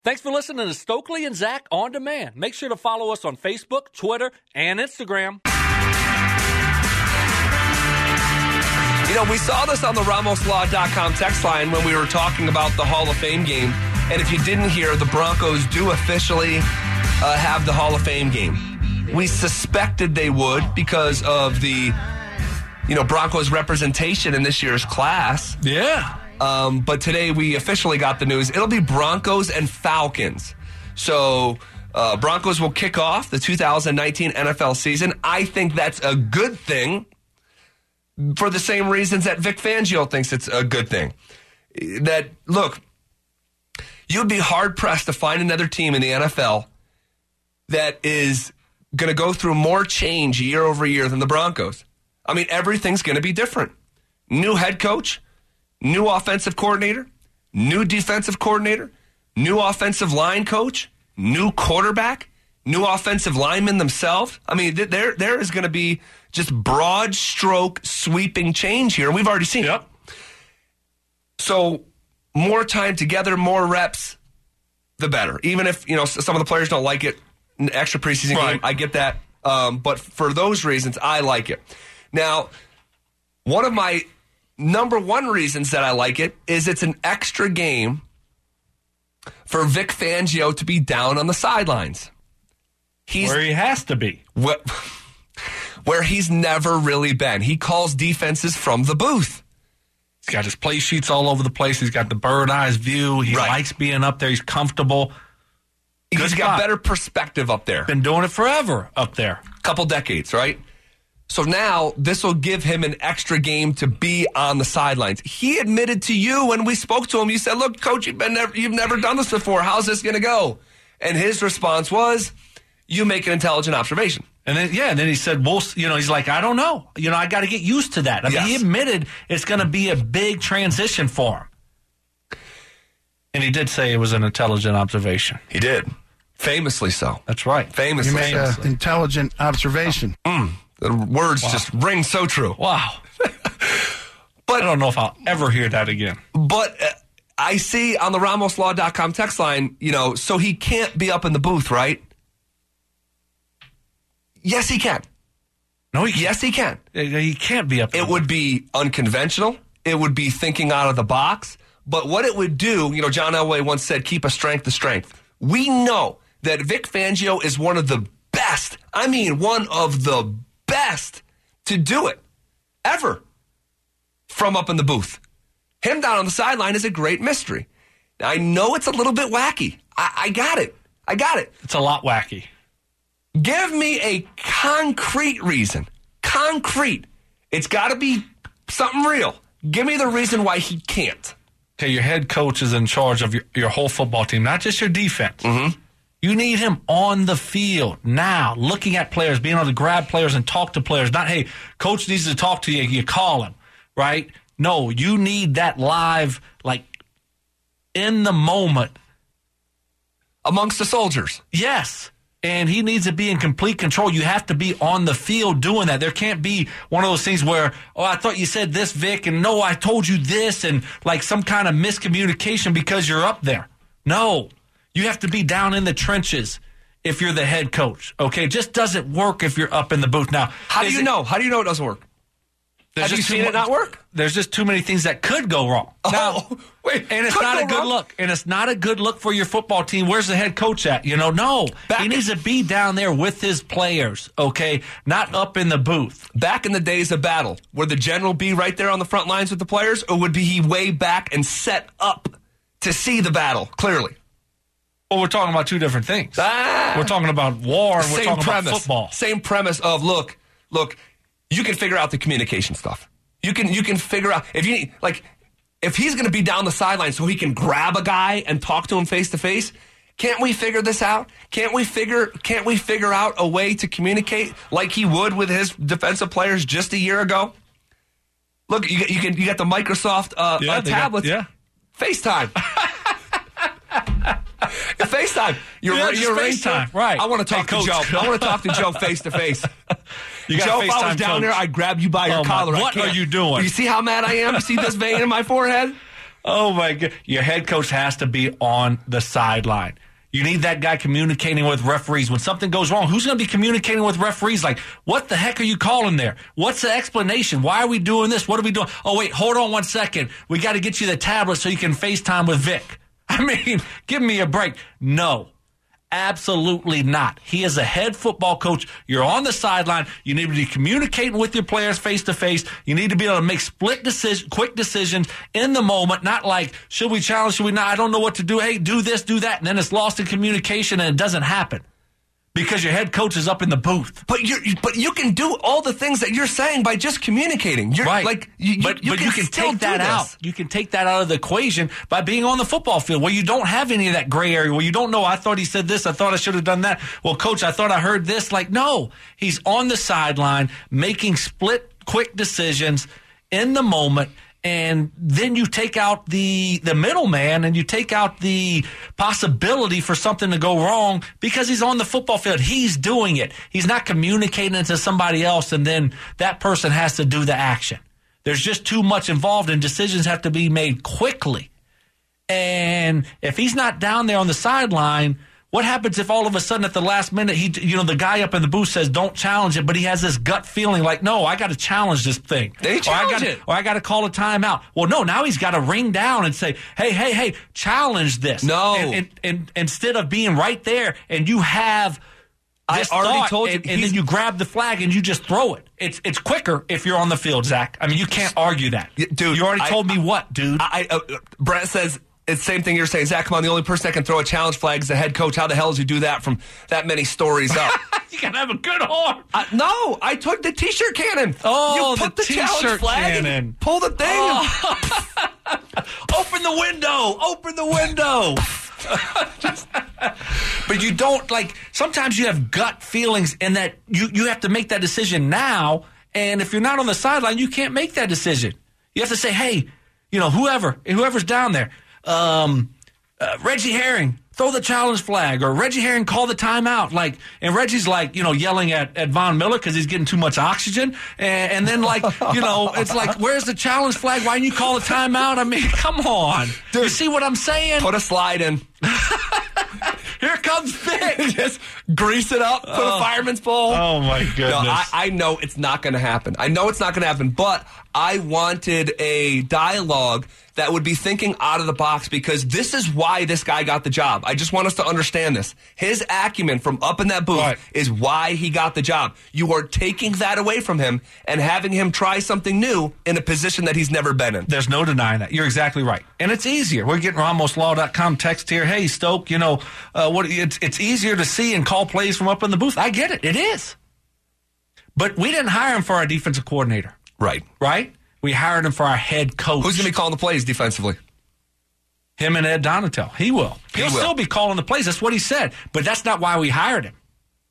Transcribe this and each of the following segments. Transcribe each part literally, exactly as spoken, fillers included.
Thanks for listening to Stokely and Zach On Demand. Make sure to follow us on Facebook, Twitter, and Instagram. You know, we saw this on the Ramos Law dot com text line when we were talking about the Hall of Fame game. And if you didn't hear, the Broncos do officially uh, have the Hall of Fame game. We suspected they would because of the, you know, Broncos representation in this year's class. Yeah. Um, but today we officially got the news. It'll be Broncos and Falcons. So uh, Broncos will kick off the two thousand nineteen N F L season. I think that's a good thing for the same reasons that Vic Fangio thinks it's a good thing. That, look, you'd be hard-pressed to find another team in the N F L that is going to go through more change year over year than the Broncos. I mean, everything's going to be different. New head coach, new offensive coordinator, new defensive coordinator, new offensive line coach, new quarterback, new offensive linemen themselves. I mean, there there is going to be just broad stroke sweeping change here. We've already seen yep. it. So more time together, more reps, the better. Even if, you know, some of the players don't like it, an extra preseason right. game, I get that. Um, but for those reasons, I like it. Now, one of my number one reasons that I like it is it's an extra game for Vic Fangio to be down on the sidelines. He's where he has to be. Wh- where he's never really been. He calls defenses from the booth. He's got his play sheets all over the place. He's got the bird eyes view. He right. likes being up there. He's comfortable. Good he's got spot. better perspective up there. Been doing it forever up there. Couple decades, right? So now this will give him an extra game to be on the sidelines. He admitted to you when we spoke to him, you said, look, coach, you've, been never, you've never done this before. How's this going to go? And his response was, you make an intelligent observation. And then, yeah, and then he said, well, you know, he's like, I don't know. You know, I got to get used to that. I yes. mean, he admitted it's going to be a big transition for him. And he did say it was an intelligent observation. He did. Famously so. That's right. Famously. You made an intelligent observation. Mm. The words wow. just ring so true. Wow. But I don't know if I'll ever hear that again. But uh, I see on the Ramos Law dot com text line, you know, so he can't be up in the booth, right? Yes, he can. No, he can't. Yes, he can. He can't be up in It would be unconventional. It would be thinking out of the box. But what it would do, you know, John Elway once said, keep a strength to strength. We know that Vic Fangio is one of the best, I mean, one of the best to do it ever from up in the booth. Him down on the sideline is a great mystery. Now, I know it's a little bit wacky. I, I got it. I got it. It's a lot wacky. Give me a concrete reason. Concrete. It's got to be something real. Give me the reason why he can't. Okay, your head coach is in charge of your, your whole football team, not just your defense. Mm-hmm. You need him on the field now, looking at players, being able to grab players and talk to players. Not, hey, coach needs to talk to you, you call him, right? No, you need that live, like, in the moment. Amongst the soldiers. Yes. And he needs to be in complete control. You have to be on the field doing that. There can't be one of those things where, oh, I thought you said this, Vic, and no, I told you this, and like some kind of miscommunication because you're up there. No. You have to be down in the trenches if you're the head coach. Okay? It just doesn't work if you're up in the booth. Now, how do you it, know? How do you know it doesn't work? Have you seen it not work? There's just too many things that could go wrong. Oh, now, wait. And it's not a good wrong? look. And it's not a good look for your football team. Where's the head coach at? You know, no. Back he needs to be down there with his players, okay? Not up in the booth. Back in the days of battle, would the general be right there on the front lines with the players, or would be he way back and set up to see the battle clearly? Well, we're talking about two different things. Ah, we're talking about war and we're same talking premise, about football. Same premise of, look, look, you can figure out the communication stuff. You can you can figure out if you need, like if he's going to be down the sideline so he can grab a guy and talk to him face to face. Can't we figure this out? Can't we figure Can't we figure out a way to communicate like he would with his defensive players just a year ago? Look, you you can you got the Microsoft uh, yeah, uh, tablets. Got, yeah, FaceTime. FaceTime. You're, yeah, you're FaceTime, right? I want to talk hey, to Coach. Joe. I want to talk to Joe face to face. You got Joe, if I was FaceTime, down Coach. there, I'd grab you by your oh collar. My, what are you doing? You see how mad I am? You see this vein in my forehead? Oh, my God. Your head coach has to be on the sideline. You need that guy communicating with referees. When something goes wrong, who's going to be communicating with referees? Like, what the heck are you calling there? What's the explanation? Why are we doing this? What are we doing? Oh, wait, hold on one second. We got to get you the tablet so you can FaceTime with Vic. I mean, give me a break. No. Absolutely not. He is a head football coach. You're on the sideline. You need to be communicating with your players face to face. You need to be able to make split decision, quick decisions in the moment, not like, should we challenge, should we not? I don't know what to do. Hey, do this, do that. And then it's lost in communication and it doesn't happen because your head coach is up in the booth. But you but you can do all the things that you're saying by just communicating. You're, right. Like, you, but you, but can, you can take that this. out. You can take that out of the equation by being on the football field where you don't have any of that gray area, where you don't know, I thought he said this, I thought I should have done that. Well, coach, I thought I heard this. Like, no, he's on the sideline making split, quick decisions in the moment. And then you take out the the middleman and you take out the possibility for something to go wrong because he's on the football field. He's doing it. He's not communicating it to somebody else, and then that person has to do the action. There's just too much involved, and decisions have to be made quickly. And if he's not down there on the sideline, what happens if all of a sudden at the last minute, he, you know, the guy up in the booth says, don't challenge it, but he has this gut feeling like, no, I got to challenge this thing. They challenge or I gotta, it. Or I got to call a timeout. Well, no, now he's got to ring down and say, hey, hey, hey, challenge this. No. And, and, and instead of being right there and you have this I already thought, told you. And, and then you grab the flag and you just throw it. It's it's quicker if you're on the field, Zach. I mean, you can't argue that. Dude, you already I, told me what, dude? I, I, uh, Brett says, it's the same thing you're saying. Zach, come on, the only person that can throw a challenge flag is the head coach. How the hell does he do that from that many stories up? You got to have a good arm. Uh, no, I took the T-shirt cannon. Oh, you put the, the, T-shirt challenge flag cannon. and pull the thing. Oh. Open the window. Open the window. Just, but you don't, like, sometimes you have gut feelings and that you, you have to make that decision now. And if you're not on the sideline, you can't make that decision. You have to say, hey, you know, whoever, whoever's down there, um, uh, Reggie Herring, throw the challenge flag, or Reggie Herring, call the timeout. Like, and Reggie's like, you know, yelling at, at Von Miller because he's getting too much oxygen. And, and then, like, you know, it's like, where's the challenge flag? Why didn't you call a timeout? I mean, come on. Dude, you see what I'm saying? Put a slide in. Here comes Vic. Just grease it up, put oh. a fireman's pole. Oh, my goodness. No, I, I know it's not going to happen. I know it's not going to happen, but I wanted a dialogue that would be thinking out of the box, because this is why this guy got the job. I just want us to understand this. His acumen from up in that booth right. is why he got the job. You are taking that away from him and having him try something new in a position that he's never been in. There's no denying that. You're exactly right. And it's easier. We're getting Ramos Law dot com text here. Hey, Stoke, you know, uh, what? It's, it's easier to see and call plays from up in the booth. I get it. It is. But we didn't hire him for our defensive coordinator. Right. Right? We hired him for our head coach. Who's going to be calling the plays defensively? Him and Ed Donatel. He will. He'll he will. still be calling the plays. That's what he said. But that's not why we hired him.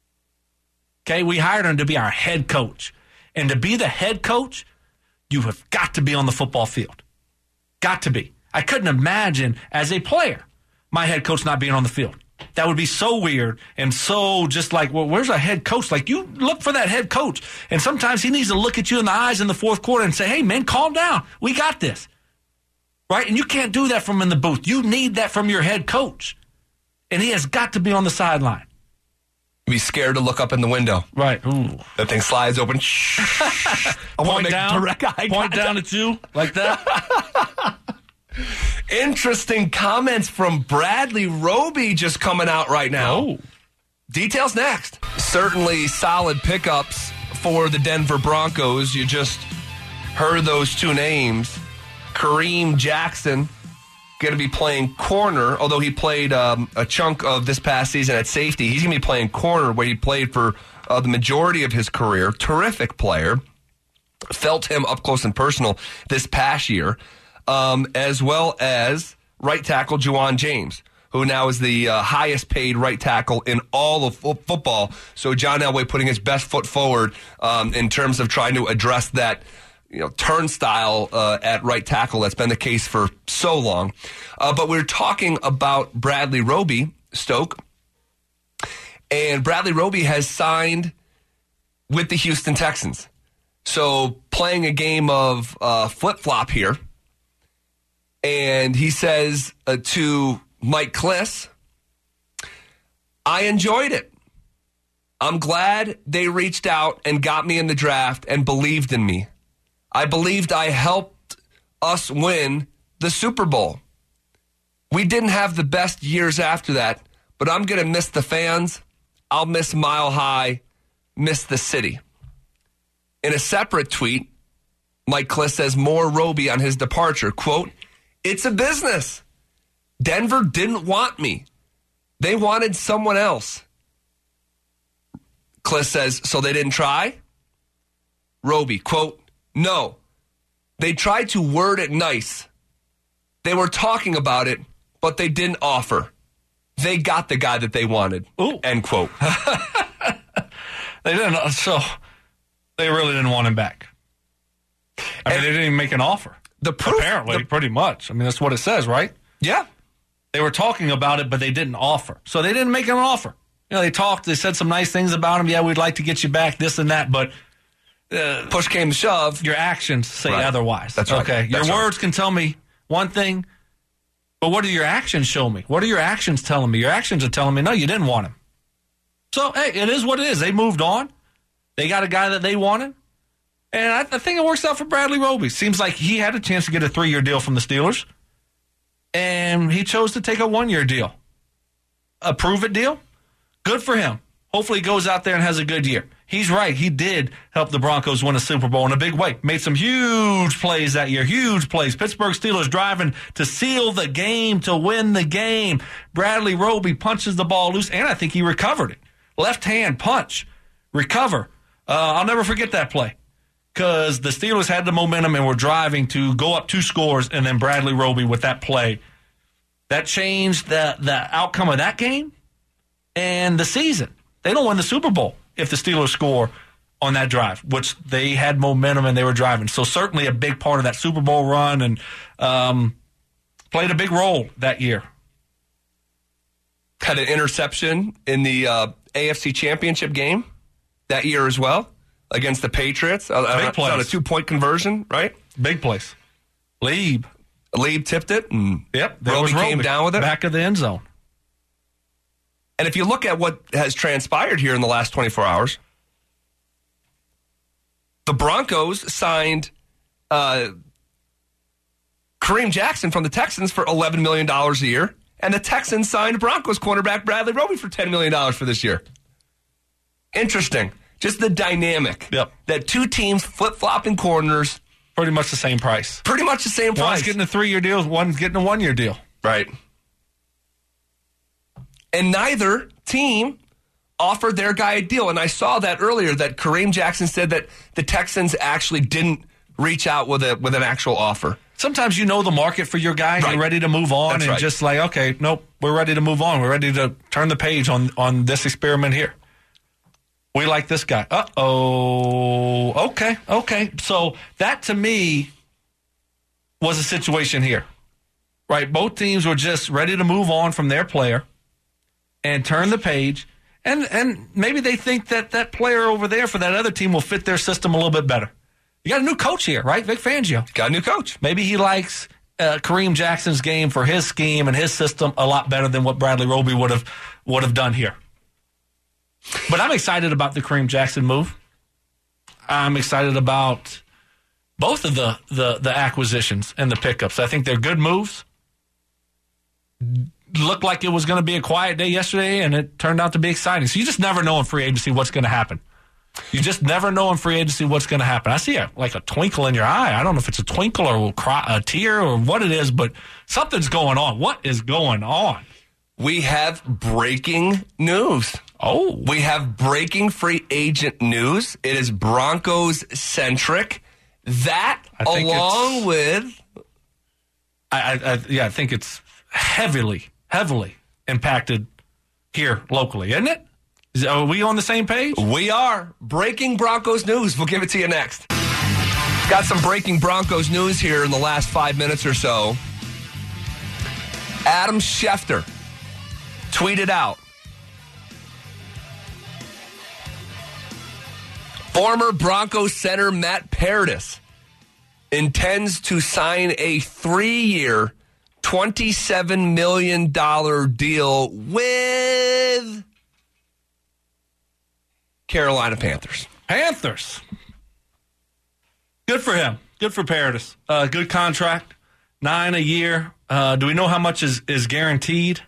Okay? We hired him to be our head coach. And to be the head coach, you have got to be on the football field. Got to be. I couldn't imagine as a player my head coach not being on the field. That would be so weird and so just like, well, where's our head coach? Like, you look for that head coach. And sometimes he needs to look at you in the eyes in the fourth quarter and say, hey, man, calm down. We got this. Right? And you can't do that from in the booth. You need that from your head coach. And he has got to be on the sideline. Be scared to look up in the window. Right. Ooh. That thing slides open. I point down, direct eye point down at you like that. Interesting comments from Bradley Roby just coming out right now. Oh. Details next. Certainly solid pickups for the Denver Broncos. You just heard those two names. Kareem Jackson going to be playing corner, although he played um, a chunk of this past season at safety. He's going to be playing corner where he played for uh, the majority of his career. Terrific player. Felt him up close and personal this past year. Um, as well as right tackle Juwan James, who now is the uh, highest paid right tackle in all of fo- football. So John Elway putting his best foot forward um, in terms of trying to address that, you know, turnstile uh, at right tackle that's been the case for so long. Uh, but we're talking about Bradley Roby, Stoke, and Bradley Roby has signed with the Houston Texans. So playing a game of uh, flip-flop here. And he says uh, to Mike Klis, I enjoyed it. I'm glad they reached out and got me in the draft and believed in me. I believed I helped us win the Super Bowl. We didn't have the best years after that, but I'm going to miss the fans. I'll miss Mile High, miss the city. In a separate tweet, Mike Klis says more Roby on his departure. Quote, it's a business. Denver didn't want me. They wanted someone else. Klis says, so they didn't try? Roby, quote, no. They tried to word it nice. They were talking about it, but they didn't offer. They got the guy that they wanted. Ooh. End quote. They didn't, so they really didn't want him back. I mean, And they didn't even make an offer. The proof, Apparently, the- pretty much. I mean, that's what it says, right? Yeah. They were talking about it, but they didn't offer. So they didn't make an offer. You know, they talked, they said some nice things about him. Yeah, we'd like to get you back, this and that, but uh, Push came to shove. your actions say Right. otherwise. That's right. Okay, That's your right. words can tell me one thing, but what do your actions show me? What are your actions telling me? Your actions are telling me, no, you didn't want him. So, hey, it is what it is. They moved on. They got a guy that they wanted. And I, I think it works out for Bradley Roby. Seems like he had a chance to get a three-year deal from the Steelers, and he chose to take a one-year deal. A prove-it deal? Good for him. Hopefully he goes out there and has a good year. He's right. He did help the Broncos win a Super Bowl in a big way. Made some huge plays that year. Huge plays. Pittsburgh Steelers driving to seal the game, to win the game. Bradley Roby punches the ball loose, and I think he recovered it. Left hand punch. Recover. Uh, I'll never forget that play because the Steelers had the momentum and were driving to go up two scores, and then Bradley Roby with that play. That changed the, the outcome of that game and the season. They don't win the Super Bowl if the Steelers score on that drive, which they had momentum and they were driving. So certainly a big part of that Super Bowl run and um, played a big role that year. Had an interception in the uh, A F C Championship game that year as well against the Patriots. Uh, Big plays. on a two-point conversion, right? Big place. Lieb. Lieb tipped it, and Yep. There Roby was Roby came down with it. back of the end zone. And if you look at what has transpired here in the last twenty-four hours, the Broncos signed uh, Kareem Jackson from the Texans for eleven million dollars a year, and the Texans signed Broncos cornerback Bradley Roby for ten million dollars for this year. Interesting. Just the dynamic. Yep. That two teams flip-flopping corners, Pretty much the same price. pretty much the same price. One's getting a three-year deal, one's getting a one-year deal. Right. And neither team offered their guy a deal. And I saw that earlier, that Kareem Jackson said that the Texans actually didn't reach out with a with an actual offer. Sometimes you know the market for your guy, and Right. you're ready to move on, That's and right. just like, okay, nope, we're ready to move on. We're ready to turn the page on, on this experiment here. We like this guy. Uh-oh. Okay, okay. So that, to me, was a situation here. Right? Both teams were just ready to move on from their player and turn the page. And and maybe they think that that player over there for that other team will fit their system a little bit better. You got a new coach here, right? Vic Fangio. Got a new coach. Maybe he likes uh, Kareem Jackson's game for his scheme and his system a lot better than what Bradley Roby would have would have done here. But I'm excited about the Kareem Jackson move. I'm excited about both of the, the, the acquisitions and the pickups. I think they're good moves. Looked like it was going to be a quiet day yesterday, and it turned out to be exciting. So you just never know in free agency what's going to happen. You just never know in free agency what's going to happen. I see a, like a twinkle in your eye. I don't know if it's a twinkle or a, cry, a tear or what it is, but something's going on. What is going on? We have breaking news. Oh. We have breaking free agent news. It is Broncos centric. That, I think along it's- with I, I, I, yeah, I think it's heavily, heavily impacted here locally, isn't it? Is, are we on the same page? We are. Breaking Broncos news. We'll give it to you next. Got some breaking Broncos news here in the last five minutes or so. Adam Schefter tweeted out, former Broncos center Matt Paradis intends to sign a three-year, twenty-seven million dollars deal with Carolina Panthers. Panthers. Good for him. Good for Paradis. Uh, good contract. Nine a year. Uh, do we know how much is, is guaranteed?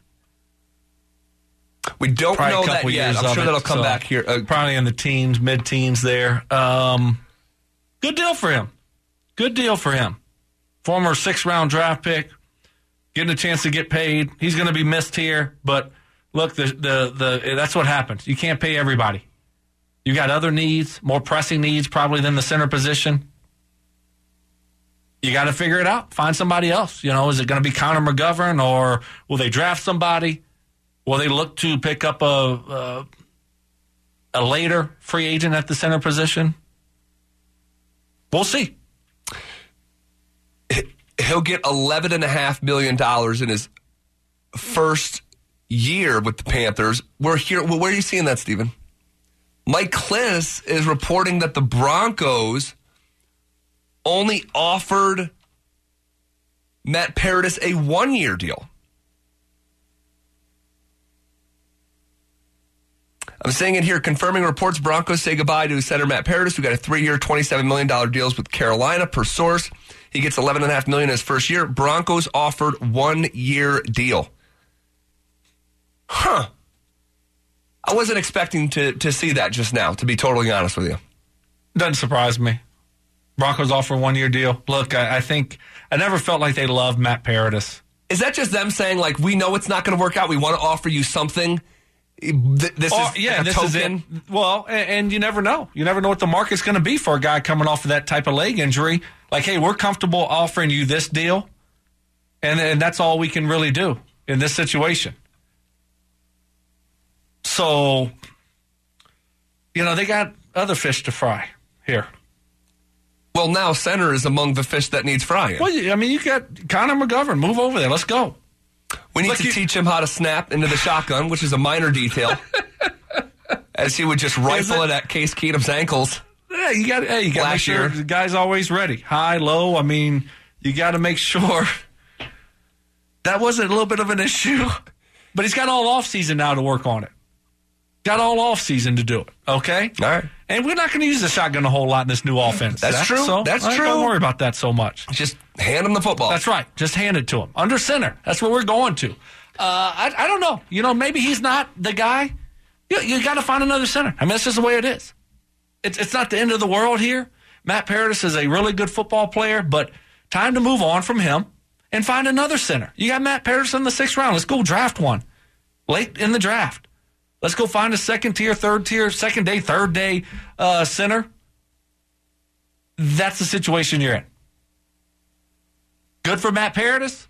We don't Probably know a that couple yet. years I'm of sure it, that'll come so back here. Uh, probably in the teens, mid-teens there. Um, good deal for him. Good deal for him. Former six-round draft pick, getting a chance to get paid. He's going to be missed here, but look, the the the that's what happens. You can't pay everybody. You got other needs, more pressing needs probably than the center position. You got to figure it out. Find somebody else. You know, is it going to be Connor McGovern, or will they draft somebody? Will they look to pick up a a, a later free agent at the center position? We'll see. He'll get eleven point five million dollars in his first year with the Panthers. We're here. Well, where are you seeing that, Stephen? Mike Klis is reporting that the Broncos only offered Matt Paradis a one-year deal. I'm saying it here, confirming reports Broncos say goodbye to center Matt Paradis, who got a three-year, twenty-seven million dollars deals with Carolina. Per source, he gets eleven point five million dollars in his first year. Broncos offered one-year deal. Huh. I wasn't expecting to, to see that just now, to be totally honest with you. Doesn't surprise me. Broncos offer a one-year deal. Look, I, I think I never felt like they loved Matt Paradis. Is that just them saying, like, we know it's not going to work out, we want to offer you something? This or, is yeah, like a this token. is it. Well, and, and you never know. You never know what the market's going to be for a guy coming off of that type of leg injury. Like, hey, we're comfortable offering you this deal, and, and that's all we can really do in this situation. So, you know, they got other fish to fry here. Well, now center is among the fish that needs frying. Well, I mean, you got Connor McGovern. Move over there. Let's go. We need Look, to you, teach him how to snap into the shotgun, which is a minor detail, as he would just rifle it? it at Case Keenum's ankles. Yeah, you got. Hey, you got to make sure year. the guy's always ready. High, low. I mean, you got to make sure that wasn't a little bit of an issue, but he's got all off season now to work on it. Got all off season to do it. Okay, all right. And we're not going to use the shotgun a whole lot in this new offense. That's Zach, true. So That's I true. Don't worry about that so much. Just hand him the football. That's right. Just hand it to him under center. That's what we're going to. Uh, I, I don't know. You know, maybe he's not the guy. You, you got to find another center. I mean, that's just the way it is. It's it's not the end of the world here. Matt Paradis is a really good football player, but time to move on from him and find another center. You got Matt Paradis in the sixth round. Let's go draft one late in the draft. Let's go find a second tier, third tier, second day, third day uh, center. That's the situation you're in. Good for Matt Paradis.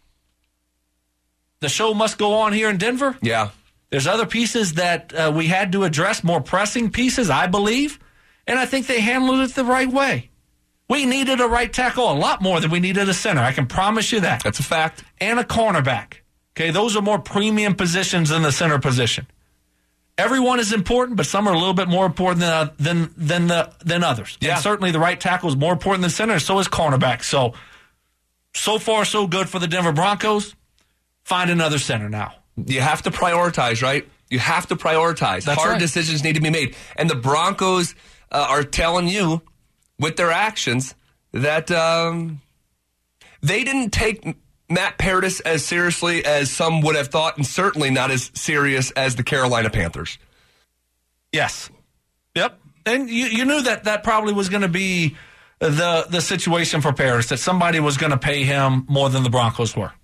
The show must go on here in Denver. Yeah. There's other pieces that uh, we had to address, more pressing pieces, I believe, and I think they handled it the right way. We needed a right tackle a lot more than we needed a center. I can promise you that. That's a fact. And a cornerback. Okay, those are more premium positions than the center position. Everyone is important, but some are a little bit more important than uh, than than the than others. Yeah. And certainly the right tackle is more important than center, and so is cornerback. So, so far, so good for the Denver Broncos. Find another center now. You have to prioritize, right? You have to prioritize. That's Hard right. decisions need to be made. And the Broncos uh, are telling you with their actions that um, they didn't take Matt Paradis as seriously as some would have thought, and certainly not as serious as the Carolina Panthers. Yes. Yep. And you, you knew that that probably was going to be the the situation for Paradis, that somebody was going to pay him more than the Broncos were.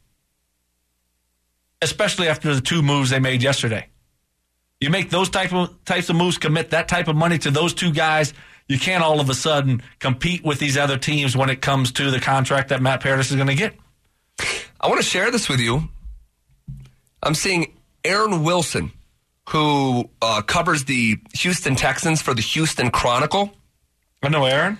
Especially after the two moves they made yesterday. You make those type of types of moves, commit that type of money to those two guys, you can't all of a sudden compete with these other teams when it comes to the contract that Matt Paradis is going to get. I want to share this with you. I'm seeing Aaron Wilson, who uh, covers the Houston Texans for the Houston Chronicle. I know Aaron.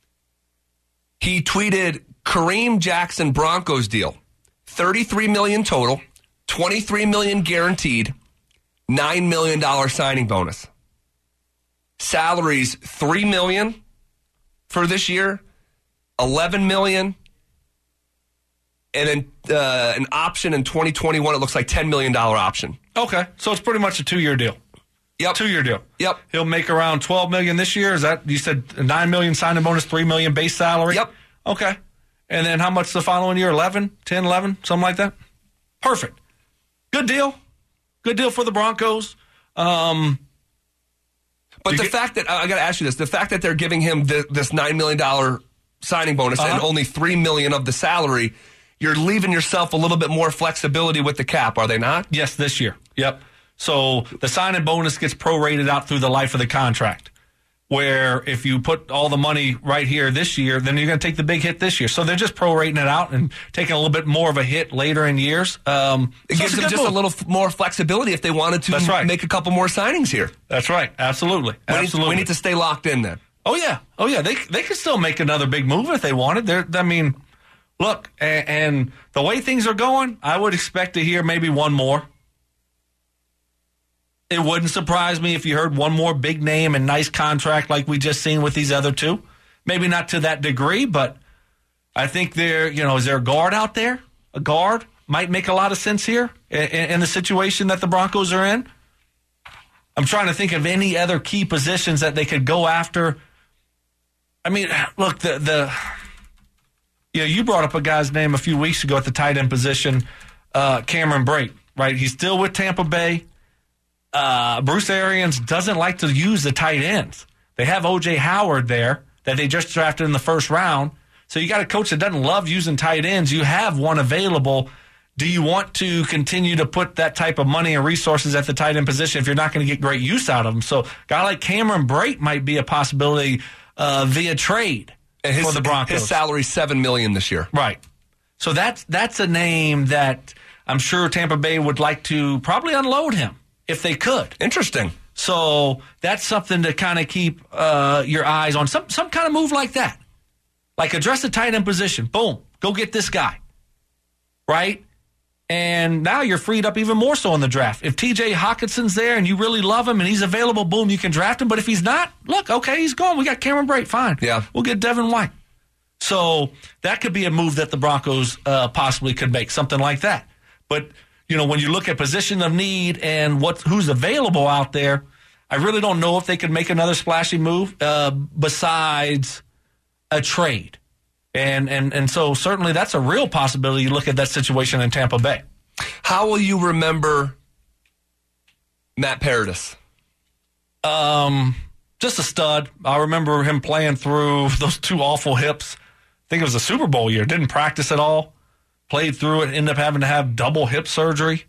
He tweeted Kareem Jackson Broncos deal, thirty-three million dollars total, twenty-three million dollars guaranteed, nine million dollars signing bonus. Salaries three million dollars for this year, eleven million dollars, and then uh, an option in twenty twenty-one. It looks like ten million dollars option. Okay, so it's pretty much a two-year deal. Yep. Two-year deal. Yep. He'll make around twelve million dollars this year. Is that, you said nine million dollars signing bonus, three million dollars base salary? Yep. Okay. And then how much the following year? eleven, ten, eleven, something like that? Perfect. Good deal. Good deal for the Broncos. Um, but the get, fact that, I got to ask you this, the fact that they're giving him the, this nine million dollars signing bonus uh-huh. and only three million dollars of the salary, you're leaving yourself a little bit more flexibility with the cap, are they not? Yes, this year. Yep. So the signing bonus gets prorated out through the life of the contract, where if you put all the money right here this year, then you're going to take the big hit this year. So they're just prorating it out and taking a little bit more of a hit later in years. Um, it so gives them just move. a little f- more flexibility if they wanted to That's right. make a couple more signings here. That's right. Absolutely. We Absolutely. Need, we need to stay locked in then. Oh, yeah. Oh, yeah. They they could still make another big move if they wanted. They're, I mean, look, and, and the way things are going, I would expect to hear maybe one more. It wouldn't surprise me if you heard one more big name and nice contract like we just seen with these other two. Maybe not to that degree, but I think there, you know, is there a guard out there? A guard might make a lot of sense here in, in the situation that the Broncos are in. I'm trying to think of any other key positions that they could go after. I mean, look, the the you know, you brought up a guy's name a few weeks ago at the tight end position, uh, Cameron Brate, right? He's still with Tampa Bay. Uh, Bruce Arians doesn't like to use the tight ends. They have O J Howard there that they just drafted in the first round. So you got a coach that doesn't love using tight ends. You have one available. Do you want to continue to put that type of money and resources at the tight end position if you're not going to get great use out of them? So a guy like Cameron Brate might be a possibility uh, via trade and his, for the Broncos. His salary's seven million dollars this year. Right. So that's that's a name that I'm sure Tampa Bay would like to probably unload him if they could. Interesting. So that's something to kind of keep uh, your eyes on. Some some kind of move like that. Like address the tight end position. Boom. Go get this guy. Right? And now you're freed up even more so in the draft. If T J Hawkinson's there and you really love him and he's available, boom, you can draft him. But if he's not, look, okay, he's gone. We got Cameron Brate. Fine. Yeah. We'll get Devin White. So that could be a move that the Broncos uh, possibly could make, something like that. But you know, when you look at position of need and what who's available out there, I really don't know if they could make another splashy move uh, besides a trade. And, and and so certainly that's a real possibility. You look at that situation in Tampa Bay. How will you remember Matt Paradis? Um, just a stud. I remember him playing through those two awful hips. I think it was a Super Bowl year. Didn't practice at all. Played through it, ended up having to have double hip surgery,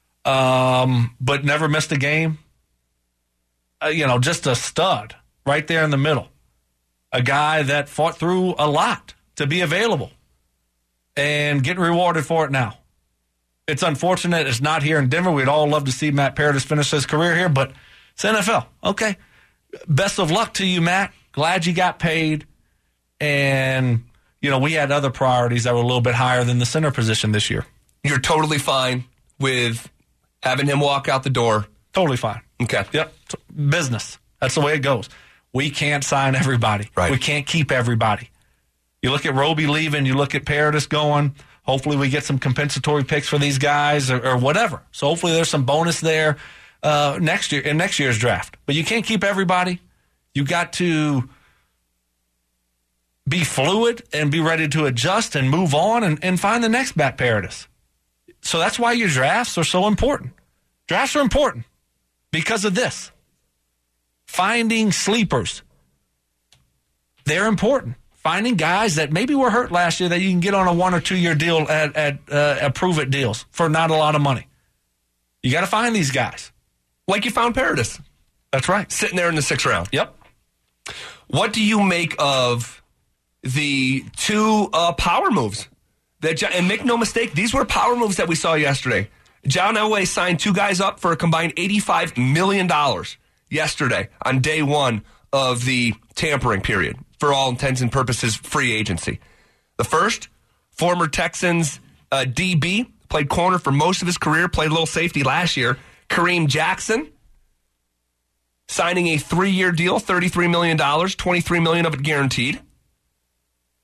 um, but never missed a game. Uh, you know, just a stud right there in the middle. A guy that fought through a lot to be available and getting rewarded for it now. It's unfortunate it's not here in Denver. We'd all love to see Matt Paradis finish his career here, but it's N F L. Okay. Best of luck to you, Matt. Glad you got paid. And you know, we had other priorities that were a little bit higher than the center position this year. You're totally fine with having him walk out the door. Totally fine. Okay. Yep. Business. That's the way it goes. We can't sign everybody. Right. We can't keep everybody. You look at Roby leaving, you look at Paradis going. Hopefully we get some compensatory picks for these guys or, or whatever. So hopefully there's some bonus there uh, next year in next year's draft. But you can't keep everybody. You got to be fluid and be ready to adjust and move on and, and find the next Matt Paradis. So that's why your drafts are so important. Drafts are important because of this. Finding sleepers. They're important. Finding guys that maybe were hurt last year that you can get on a one or two year deal at, at uh, approve-it deals for not a lot of money. You got to find these guys. Like you found Paradis. That's right. Sitting there in the sixth round. Yep. What do you make of the two uh, power moves? That, and make no mistake, these were power moves that we saw yesterday. John Elway signed two guys up for a combined eighty-five million dollars yesterday on day one of the tampering period. For all intents and purposes, free agency. The first, former Texans uh, D B, played corner for most of his career, played a little safety last year. Kareem Jackson, signing a three-year deal, thirty-three million dollars, twenty-three million dollars of it guaranteed.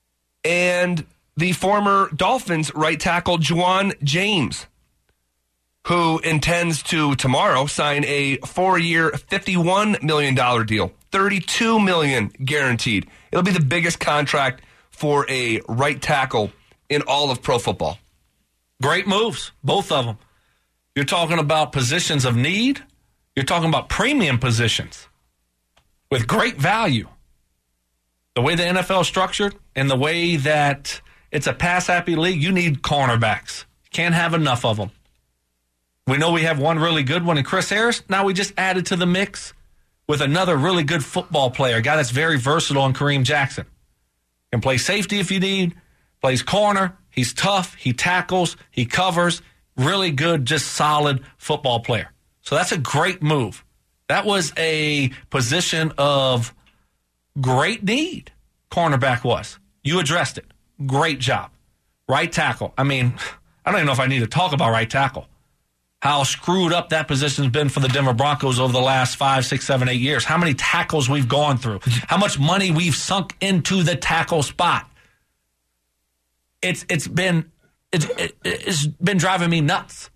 and the former Dolphins right tackle Ja'Wuan James, who intends to tomorrow sign a four-year, fifty-one million dollars deal, thirty-two million dollars guaranteed. It'll be the biggest contract for a right tackle in all of pro football. Great moves, both of them. You're talking about positions of need. You're talking about premium positions with great value. The way the N F L is structured and the way that it's a pass-happy league, you need cornerbacks. Can't have enough of them. We know we have one really good one in Chris Harris. Now we just added to the mix with another really good football player, a guy that's very versatile in Kareem Jackson. Can play safety if you need, plays corner. He's tough. He tackles. He covers. Really good, just solid football player. So that's a great move. That was a position of great need, cornerback was. You addressed it. Great job. Right tackle. I mean, I don't even know if I need to talk about right tackle. How screwed up that position's been for the Denver Broncos over the last five, six, seven, eight years. How many tackles we've gone through. How much money we've sunk into the tackle spot. It's it's been it's, it, it's been driving me nuts.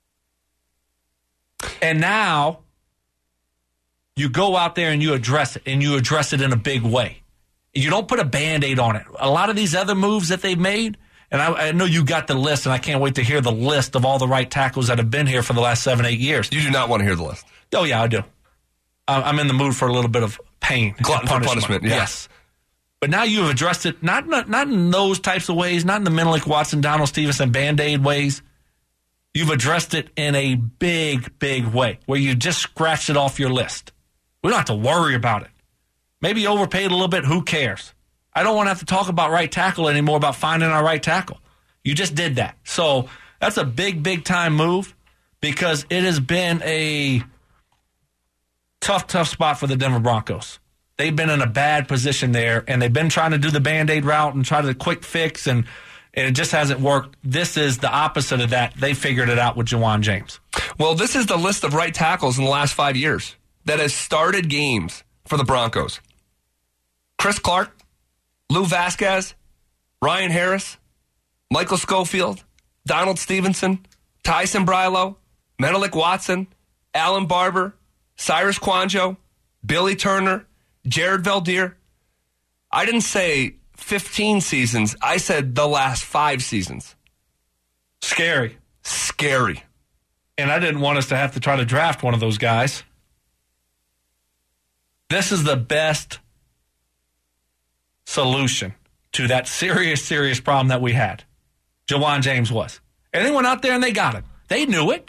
And now you go out there and you address it, and you address it in a big way. You don't put a Band-Aid on it. A lot of these other moves that they've made, and I, I know you got the list, and I can't wait to hear the list of all the right tackles that have been here for the last seven, eight years. You do not want to hear the list. Oh, yeah, I do. I'm in the mood for a little bit of pain. Glutton for punishment, yeah. Yes. But now you've addressed it, not, not not in those types of ways, not in the Menelik, Watson, Donald Stevenson, Band-Aid ways. You've addressed it in a big, big way where you just scratched it off your list. We don't have to worry about it. Maybe you overpaid a little bit. Who cares? I don't want to have to talk about right tackle anymore, about finding our right tackle. You just did that. So that's a big, big time move because it has been a tough, tough spot for the Denver Broncos. They've been in a bad position there, and they've been trying to do the Band-Aid route and try to quick fix, and, and it just hasn't worked. This is the opposite of that. They figured it out with Ja'Wuan James. Well, this is the list of right tackles in the last five years that has started games for the Broncos. Chris Clark, Lou Vasquez, Ryan Harris, Michael Schofield, Donald Stevenson, Tyson Brilo, Menelik Watson, Alan Barber, Cyrus Kouandjio, Billy Turner, Jared Valdir. I didn't say fifteen seasons. I said the last five seasons. Scary. Scary. And I didn't want us to have to try to draft one of those guys. This is the best solution to that serious, serious problem that we had. Ja'Wuan James was. And they went out there and they got him. They knew it.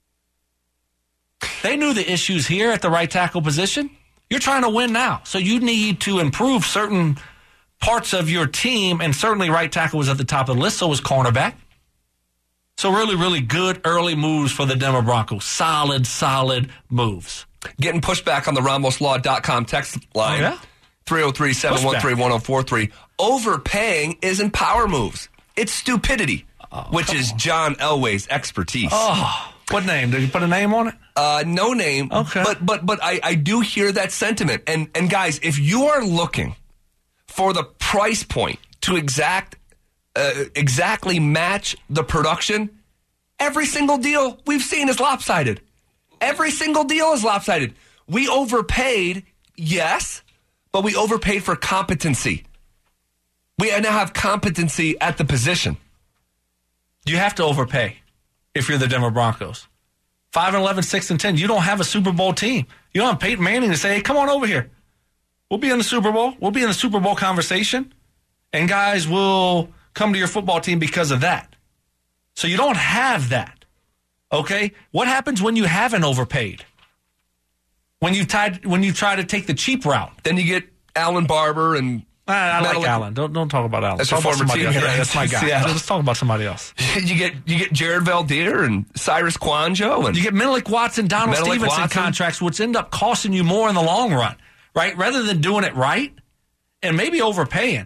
They knew the issues here at the right tackle position. You're trying to win now. So you need to improve certain parts of your team, and certainly right tackle was at the top of the list, so was cornerback. So really, really good early moves for the Denver Broncos. Solid, solid moves. Getting pushed back on the Ramos Law dot com text line. Oh, yeah? three oh three, seven one three, one oh four three. Overpaying isn't power moves. It's stupidity, oh, which is on. John Elway's expertise. Oh, what name? Did you put a name on it? Uh, no name. Okay. But but but I, I do hear that sentiment. And and guys, if you are looking for the price point to exact uh, exactly match the production, every single deal we've seen is lopsided. Every single deal is lopsided. We overpaid, yes, but we overpaid for competency. We now have competency at the position. You have to overpay if you're the Denver Broncos. five and eleven, six and ten. You don't have a Super Bowl team. You don't have Peyton Manning to say, hey, come on over here. We'll be in the Super Bowl. We'll be in the Super Bowl conversation. And guys will come to your football team because of that. So you don't have that. Okay? What happens when you haven't overpaid? When you tied, when you try to take the cheap route? Then you get Alan Barber and I, I like Alan. Don't don't talk about Alan. That's talk your about former somebody team. else. Right? Yeah, that's my guy. Yeah. Let's talk about somebody else. you get you get Jared Valdir and Cyrus Kouandjio, and you get Menelik Watson, Donald Menelik Stevenson Watson. contracts, which end up costing you more in the long run, right? Rather than doing it right and maybe overpaying,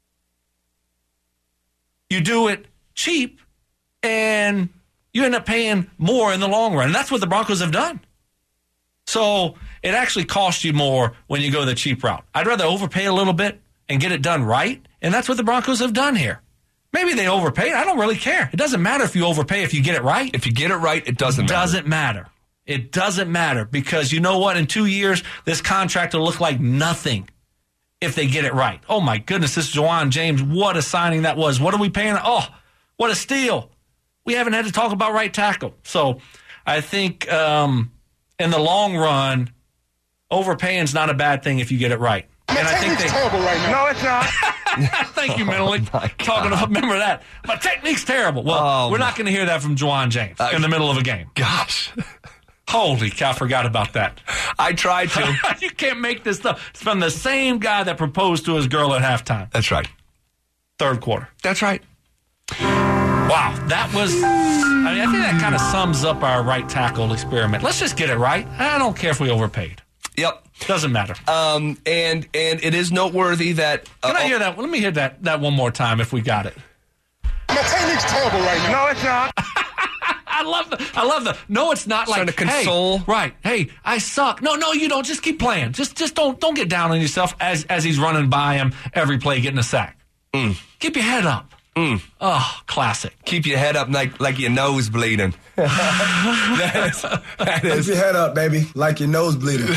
you do it cheap and you end up paying more in the long run. And that's what the Broncos have done. So it actually costs you more when you go the cheap route. I'd rather overpay a little bit and get it done right And that's what the Broncos have done here. Maybe they overpaid. I don't really care. It doesn't matter if you overpay if you get it right. If you get it right, it doesn't It matter. doesn't matter. It doesn't matter because you know what? In two years, this contract will look like nothing if they get it right. Oh, my goodness, this is Ja'Wuan James. What a signing that was. What are we paying? Oh, what a steal. We haven't had to talk about right tackle. So I think um, in the long run, overpaying is not a bad thing if you get it right. My and I think technique's they, terrible right now. No, it's not. Thank you, mentally. Oh Talking about, remember that. My technique's terrible. Well, oh we're not going to hear that from Ja'Wuan James uh, in the middle of a game. Gosh. Holy cow, I forgot about that. I tried to. You can't make this stuff. It's from the same guy that proposed to his girl at halftime. That's right. Third quarter. That's right. Wow, that was, I mean, I think that kind of sums up our right tackle experiment. Let's just get it right. I don't care if we overpaid. Yep. Doesn't matter. Um, and and it is noteworthy that... Uh, Can I hear that? Let me hear that, that one more time if we got it. My technique's terrible right now. No, it's not. I love the, I love the, no, it's not like, trying to console. Hey, right, hey, I suck. No, no, you don't. Just keep playing. Just just don't don't get down on yourself as, as he's running by him every play getting a sack. Mm. Keep your head up. Mm. Oh, classic. Keep your head up like like your nose bleeding. that is, that is. Keep your head up, baby, like your nose bleeding.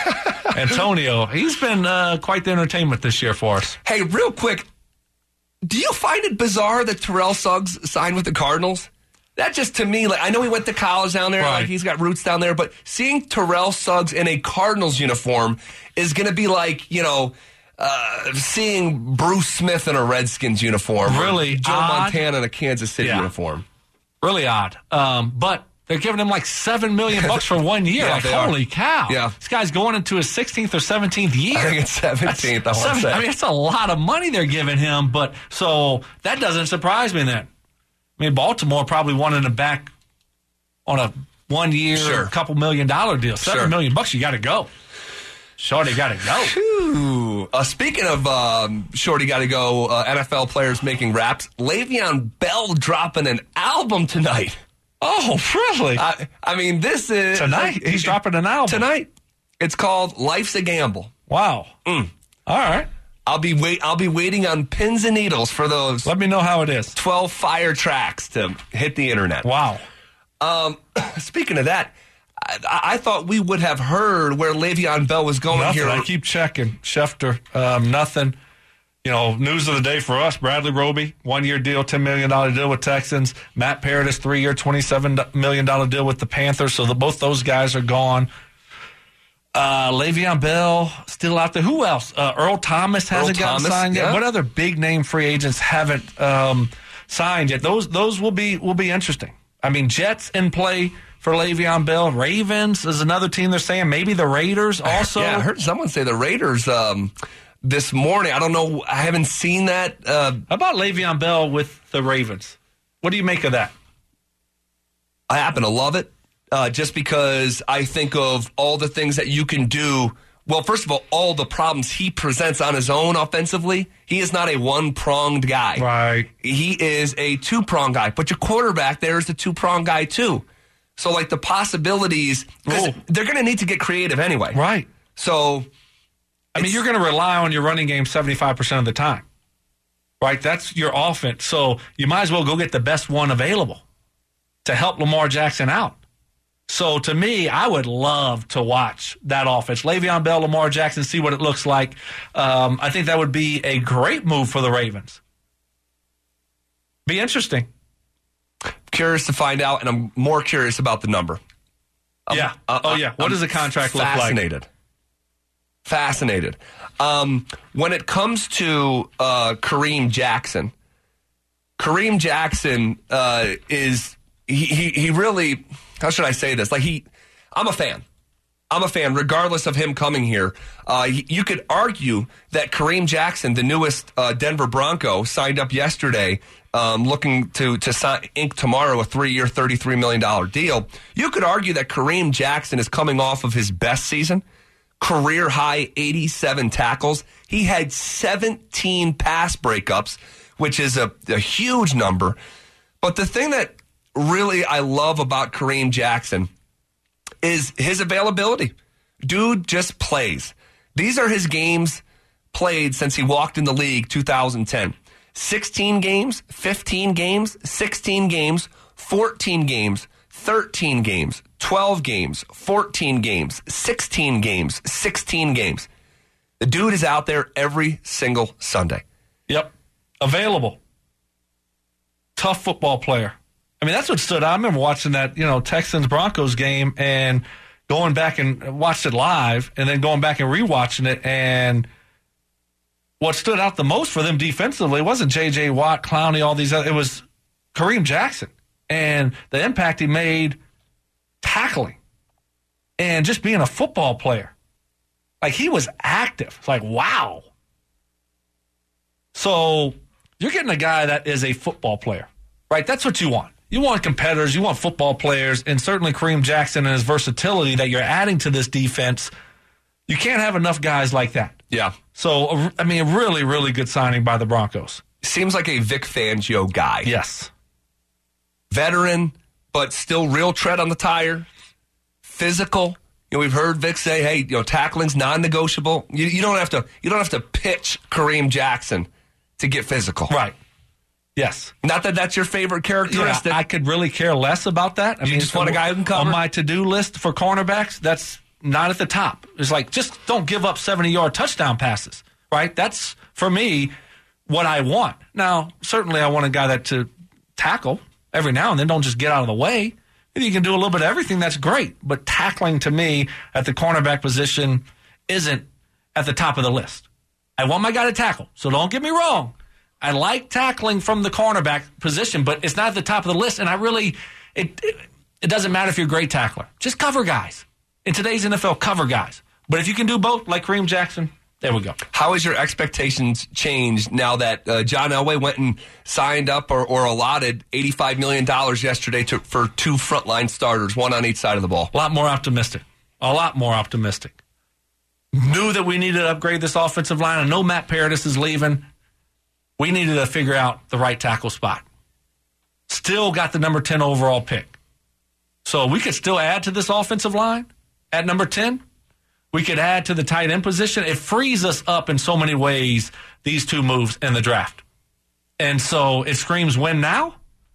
Antonio, he's been uh, quite the entertainment this year for us. Hey, real quick, do you find it bizarre that Terrell Suggs signed with the Cardinals? That just, to me, like, I know he went to college down there, right. like he's got roots down there, but seeing Terrell Suggs in a Cardinals uniform is going to be like, you know, uh, seeing Bruce Smith in a Redskins uniform. Really Joe odd. Montana in a Kansas City Yeah. uniform. Really odd. Um, but they're giving him like seven million bucks for one year. Yeah, like, they are. holy cow. Yeah. This guy's going into his sixteenth or seventeenth year. I think it's seventeenth, I That's want to seven- say. I mean, it's a lot of money they're giving him, but so that doesn't surprise me then. I mean, Baltimore probably wanted him back on a one year, Sure. couple million dollar deal. Seven Sure. million bucks, you got to go. Shorty got to go. Ooh. Uh, speaking of um, Shorty Gotta Go, uh, N F L players making raps, Le'Veon Bell dropping an album tonight. Oh, really? I, I mean, this is... Tonight? He's dropping an album. Tonight. It's called Life's a Gamble. Wow. Mm. All right. I'll be wait. I'll be waiting on pins and needles for those Let me know how it is. twelve fire tracks to hit the internet. Wow. Um, speaking of that, I, I thought we would have heard where Le'Veon Bell was going Nothing. here. I keep checking. Schefter, um, nothing. You know, news of the day for us, Bradley Roby, one-year deal, ten million dollars deal with Texans. Matt Paradis, three-year, twenty-seven million dollars deal with the Panthers. So the, both those guys are gone. Uh, Le'Veon Bell still out there. Who else? Uh, Earl Thomas hasn't Earl gotten Thomas, signed yet. yeah. What other big-name free agents haven't um, signed yet? Those those will be will be interesting. I mean, Jets in play for Le'Veon Bell. Ravens is another team they're saying. Maybe the Raiders also. Yeah, I heard someone say the Raiders um, this morning. I don't know. I haven't seen that. Uh, How about Le'Veon Bell with the Ravens? What do you make of that? I happen to love it uh, just because I think of all the things that you can do. Well, first of all, all the problems he presents on his own offensively. He is not a one-pronged guy. Right. He is a two-pronged guy. But your quarterback there is a two-pronged guy, too. So, like, the possibilities, because Ooh. they're going to need to get creative anyway. Right. So, I mean, you're going to rely on your running game seventy-five percent of the time. Right? That's your offense. So you might as well go get the best one available to help Lamar Jackson out. So to me, I would love to watch that offense. Le'Veon Bell, Lamar Jackson, see what it looks like. Um, I think that would be a great move for the Ravens. Be interesting. curious to find out, and I'm more curious about the number. I'm, yeah. uh, oh, yeah. What I'm does the contract look like? Fascinated. Fascinated. Um, when it comes to uh, Kareem Jackson, Kareem Jackson uh, is he, he he really, how should I say this? Like he, I'm a fan. I'm a fan, regardless of him coming here. Uh, you could argue that Kareem Jackson, the newest uh, Denver Bronco, signed up yesterday, um, looking to to sign, ink tomorrow a three-year, thirty-three million dollars deal. You could argue that Kareem Jackson is coming off of his best season, career high eighty-seven tackles. He had seventeen pass breakups, which is a, a huge number. But the thing that really I love about Kareem Jackson is his availability. Dude just plays. These are his games played since he walked in the league two thousand ten. sixteen games, fifteen games, sixteen games, fourteen games, thirteen games, twelve games, fourteen games, sixteen games, sixteen games. The dude is out there every single Sunday. Yep. Available. Tough football player. I mean, that's what stood out. I remember watching that, you know, Texans-Broncos game and going back and watched it live and then going back and rewatching it. And what stood out the most for them defensively wasn't J J. Watt, Clowney, all these other. It was Kareem Jackson and the impact he made tackling and just being a football player. Like, he was active. It's like, wow. So you're getting a guy that is a football player, right? That's what you want. You want competitors. You want football players. And certainly Kareem Jackson and his versatility that you're adding to this defense. You can't have enough guys like that. Yeah. So, I mean, a really, really good signing by the Broncos. Seems like a Vic Fangio guy. Yes. Veteran, but still real tread on the tire. Physical. You know, we've heard Vic say, "Hey, you know, tackling's non-negotiable." You, you don't have to. You don't have to pitch Kareem Jackson to get physical. Right. Yes. Not that that's your favorite characteristic. Yeah, I could really care less about that. I you mean, just want a guy who can cover. On my to-do list for cornerbacks, that's not at the top. It's like, just don't give up seventy-yard touchdown passes, right? That's, for me, what I want. Now, certainly I want a guy that to tackle every now and then. Don't just get out of the way. If you can do a little bit of everything, that's great. But tackling, to me, at the cornerback position isn't at the top of the list. I want my guy to tackle, so don't get me wrong. I like tackling from the cornerback position, but it's not at the top of the list. And I really, it, it it doesn't matter if you're a great tackler. Just cover guys. In today's N F L, cover guys. But if you can do both, like Kareem Jackson, there we go. How has your expectations changed now that uh, John Elway went and signed up or, or allotted eighty-five million dollars yesterday to, for two frontline starters, one on each side of the ball? A lot more optimistic. A lot more optimistic. Knew that we needed to upgrade this offensive line. I know Matt Paradis is leaving. We needed to figure out the right tackle spot. Still got the number ten overall pick. So we could still add to this offensive line at number ten. We could add to the tight end position. It frees us up in so many ways, these two moves in the draft. And so it screams win now.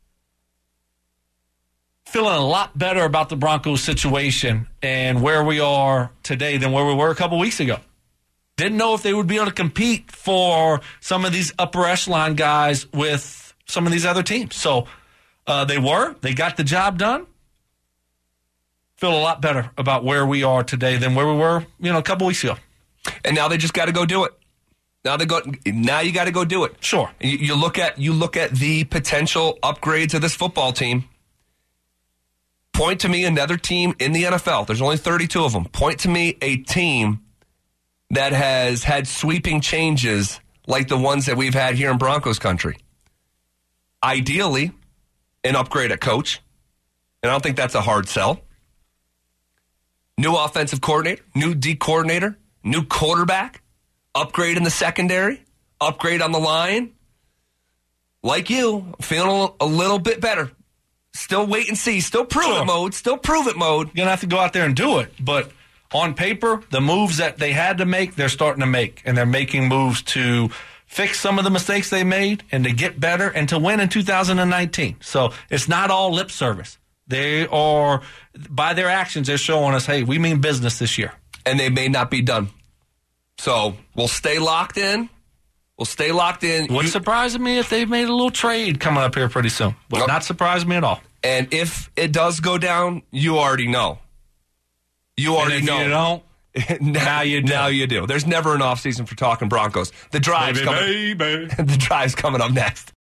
Feeling a lot better about the Broncos situation and where we are today than where we were a couple weeks ago. Didn't know if they would be able to compete for some of these upper echelon guys with some of these other teams. So uh, they were. They got the job done. Feel a lot better about where we are today than where we were, you know, a couple weeks ago. And now they just got to go do it. Now they go. Now you got to go do it. Sure. You, you look at you look at the potential upgrades of this football team. Point to me another team in the N F L. There's only thirty-two of them. Point to me a team that has had sweeping changes like the ones that we've had here in Broncos country. Ideally, an upgrade at coach. And I don't think that's a hard sell. New offensive coordinator, new D coordinator, new quarterback, upgrade in the secondary, upgrade on the line. Like you, feeling a little bit better. Still wait and see. Still prove Sure. it mode. Still prove it mode. You're going to have to go out there and do it. But on paper, the moves that they had to make, they're starting to make. And they're making moves to fix some of the mistakes they made and to get better and to win in two thousand nineteen. So it's not all lip service. They are, by their actions, they're showing us, hey, we mean business this year. And they may not be done. So we'll stay locked in. We'll stay locked in. Wouldn't You- surprise me if they made a little trade coming up here pretty soon. Would Nope. not surprise me at all. And if it does go down, you already know. You already And if know. you don't, now, now you do. Now you do. There's never an off season for talking Broncos. The drive's baby, coming. baby. The drive's coming up next.